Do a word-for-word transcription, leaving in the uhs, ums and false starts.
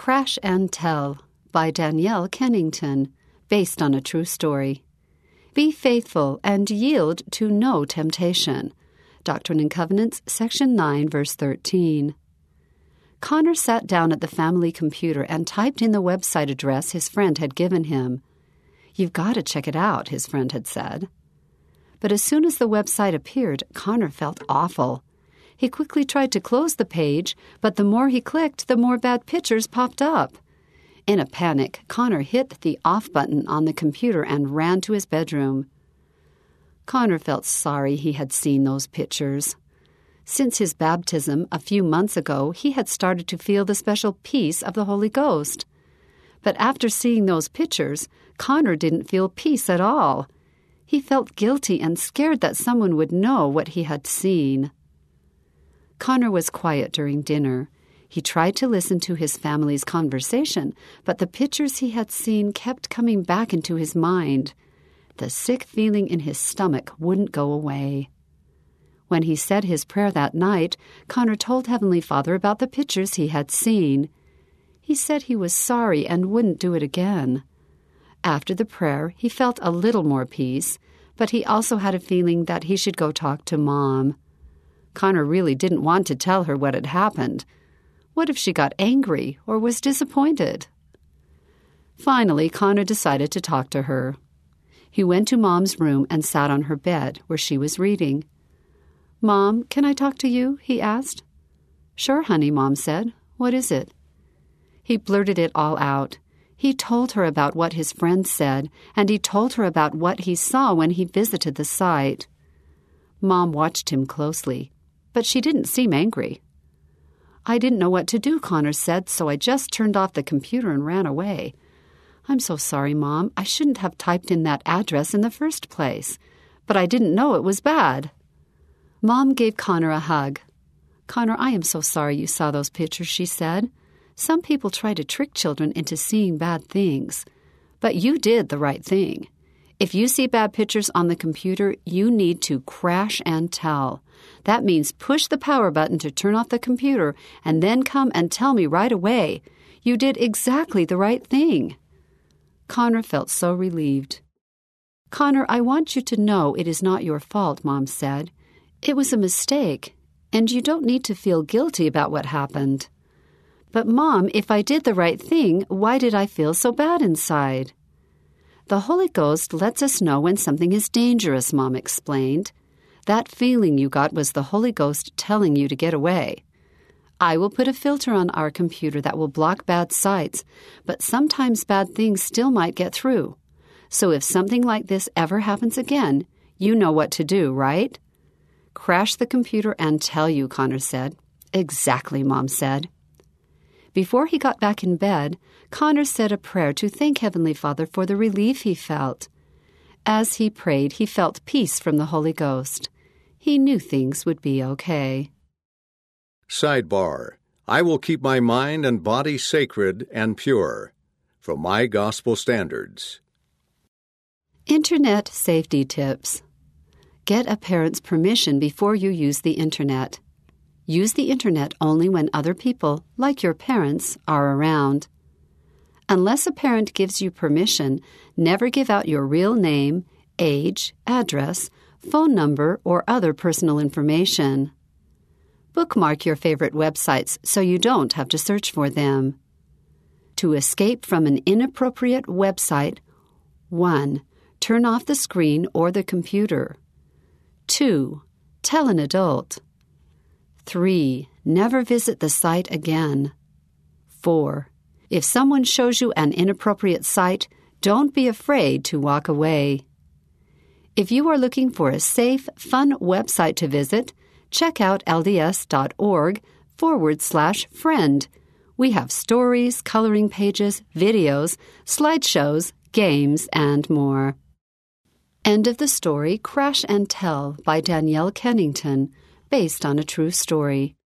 Crash and Tell by Danielle Kennington, based on a true story. Be faithful and yield to no temptation. Doctrine and Covenants, Section nine, verse thirteen. Connor sat down at the family computer and typed in the website address his friend had given him. "You've got to check it out," his friend had said. But as soon as the website appeared, Connor felt awful. He quickly tried to close the page, but the more he clicked, the more bad pictures popped up. In a panic, Connor hit the off button on the computer and ran to his bedroom. Connor felt sorry he had seen those pictures. Since his baptism a few months ago, he had started to feel the special peace of the Holy Ghost. But after seeing those pictures, Connor didn't feel peace at all. He felt guilty and scared that someone would know what he had seen. Connor was quiet during dinner. He tried to listen to his family's conversation, but the pictures he had seen kept coming back into his mind. The sick feeling in his stomach wouldn't go away. When he said his prayer that night, Connor told Heavenly Father about the pictures he had seen. He said he was sorry and wouldn't do it again. After the prayer, he felt a little more peace, but he also had a feeling that he should go talk to Mom. Connor really didn't want to tell her what had happened. What if she got angry or was disappointed? Finally, Connor decided to talk to her. He went to Mom's room and sat on her bed where she was reading. "Mom, can I talk to you?" he asked. "Sure, honey," Mom said. "What is it?" He blurted it all out. He told her about what his friend said, and he told her about what he saw when he visited the site. Mom watched him closely, but she didn't seem angry. "I didn't know what to do," Connor said, "so I just turned off the computer and ran away. I'm so sorry, Mom. I shouldn't have typed in that address in the first place, but I didn't know it was bad." Mom gave Connor a hug. "Connor, I am so sorry you saw those pictures," she said. "Some people try to trick children into seeing bad things, but you did the right thing. If you see bad pictures on the computer, you need to crash and tell. That means push the power button to turn off the computer and then come and tell me right away. You did exactly the right thing." Connor felt so relieved. "Connor, I want you to know it is not your fault," Mom said. "It was a mistake, and you don't need to feel guilty about what happened." "But, Mom, if I did the right thing, why did I feel so bad inside?" "The Holy Ghost lets us know when something is dangerous," Mom explained. "That feeling you got was the Holy Ghost telling you to get away. I will put a filter on our computer that will block bad sites, but sometimes bad things still might get through. So if something like this ever happens again, you know what to do, right?" "Crash the computer and tell you," Connor said. "Exactly," Mom said. Before he got back in bed, Connor said a prayer to thank Heavenly Father for the relief he felt. As he prayed, he felt peace from the Holy Ghost. He knew things would be okay. Sidebar: I will keep my mind and body sacred and pure. From My Gospel Standards. Internet Safety Tips. Get a parent's permission before you use the Internet. Use the Internet only when other people, like your parents, are around. Unless a parent gives you permission, never give out your real name, age, address, phone number, or other personal information. Bookmark your favorite websites so you don't have to search for them. To escape from an inappropriate website, one. Turn off the screen or the computer. two. Tell an adult. three. Never visit the site again. four. If someone shows you an inappropriate site, don't be afraid to walk away. If you are looking for a safe, fun website to visit, check out lds.org forward slash friend. We have stories, coloring pages, videos, slideshows, games, and more. End of the story, Crash and Tell by Danielle Kennington, based on a true story.